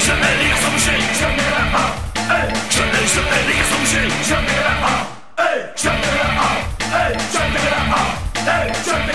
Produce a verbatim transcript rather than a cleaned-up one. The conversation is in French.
jamais les garçons bouchés, jamais la A. Hey, jamais, jamais les garçons bouchés, jamais la A. Hey, jamais la A. Hey, jamais la A. Hey, jamais